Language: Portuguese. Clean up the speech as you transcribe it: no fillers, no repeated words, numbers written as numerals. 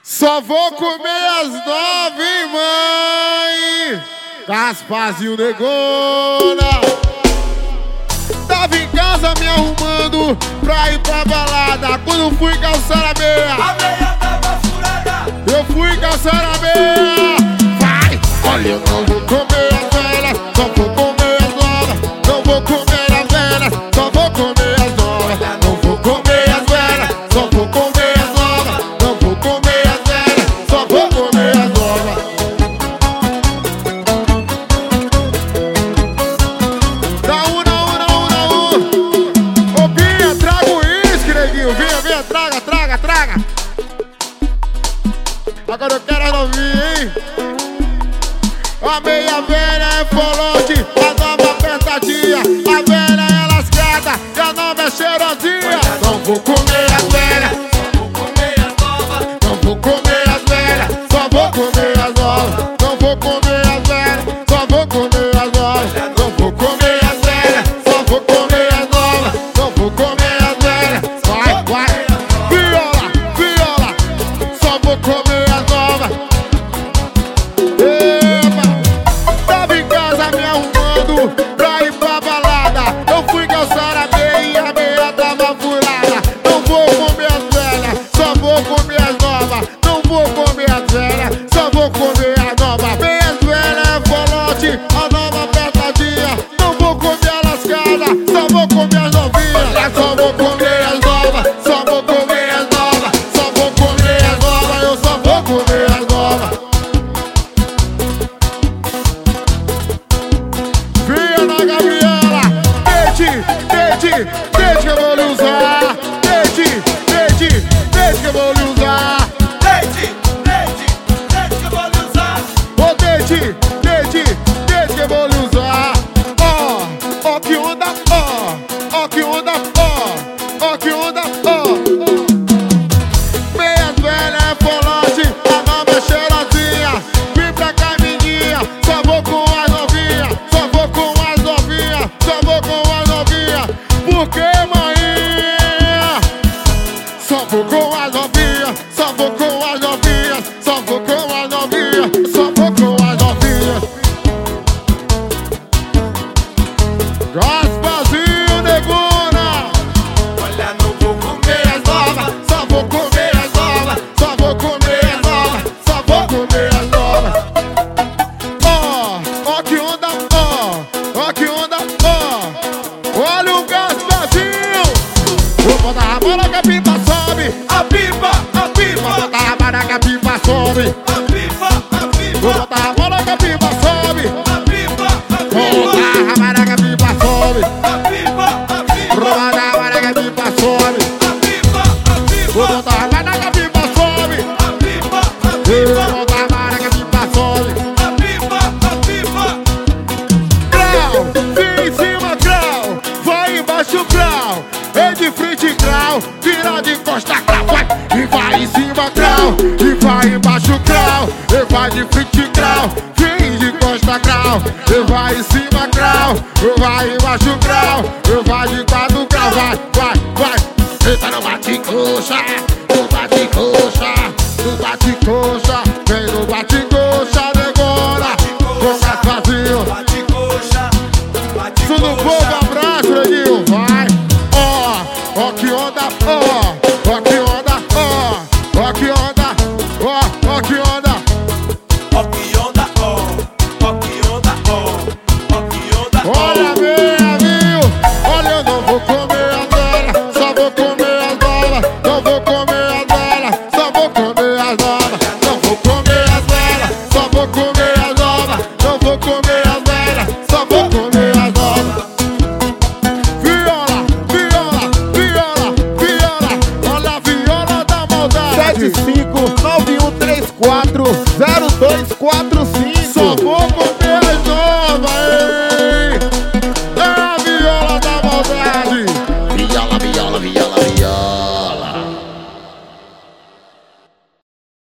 Só vou comer as 9, mãe. Gasparzinho Negona. Tava em casa me arrumando pra ir pra balada. Quando fui calçar a meia, a meia tava furada. eu fui calçar a meia. Vai! Olha, eu não vou comer as velhas, só vou comer as novas. Não vou comer as velhas, só vou comer as novas. Não vou comer as velhas, só vou comer as novas. Não vou comer as velhas, só vou comer as novas. Ô Binha, traga o uísque, neguinho. Vinha, traga. Agora eu quero a novinha, hein? A meia velha é folote, a nova apertadinha. A velha é lascada e a nova é cheirosinha. Não vou comer as velhas, Vou comer as novas. não vou comer as velhas, só vou comer as novas. Não vou comer as velhas, só vou comer as novas. Não vou comer as velhas, só vou comer as novas. Não vou comer as velhas, vai. Viola, só vou comer as novas. Tava em casa me arrumando pra ir pra balada. Eu fui calçar a meia e a meia tava furada. Não vou comer as velhas, só vou comer as novas. Não vou comer as velhas, só vou comer as novas. Meias velhas é folote, a nova apertadinha. Não vou comer a lascada, só vou comer as novinhas. Só vou comer as novas, só vou comer as novas. Só vou comer as novas, eu só vou comer as novas. Vinha na Gabriela, deixa que eu vou lhe usar. Deixa que eu vou lhe usar. Leite que eu vou lhe usar. Ô, deixa que eu vou lhe usar. Ó que onda, ó que onda, ó que onda, Meias velhas é folote, a nova é cheirosinha. Vem pra cá, menina, só vou com as novinhas. Só vou com as novinhas, só vou com as novinhas. Por que, maninha? Só vou com as novinhas, só vou com as novinhas. Só vou com as novinhas, só vou com as novinhas. Gasparzinho Negona. Olha, não vou comer as novas. Só vou comer as novas, só vou comer as novas, só vou comer as novas. Ó que onda, ó que onda, olha o Gasparzinho. Vou botar a bola que a pipa sobe. A pipa. Vou botar a bola que a pipa sobe. A pipa. Vou botar a bola que a pipa sobe. A pipa. Vou botar a bola que a pipa sobe. A pipa. Vou botar a bola que a pipa sobe. A pipa. Vou botar a bola que a pipa sobe. A pipa. Vou botar a bola que a pipa sobe. A pipa. Grau, vem em cima, grau, vai embaixo, grau, é de frente, grau, vira de costa, grau, vai, e vai em cima, grau, e vai embaixo, grau, e vai de frente, grau, vem de costa, grau, e vai em cima, grau, e vai embaixo, grau, e vai de quatro, grau, vai, eita, não bate coxa, não bate coxa, não bate coxa, vem no bate coxa, Negona, com Gasparzinho. Bate coxa. Bate Tudo bom, abraço, neguinho, vai. Ó que onda, ó que onda, ó que onda, ó que onda. Ó que onda, ó que onda, ó que onda. Olha, meu amigo, olha, eu não vou comer a velha, só vou comer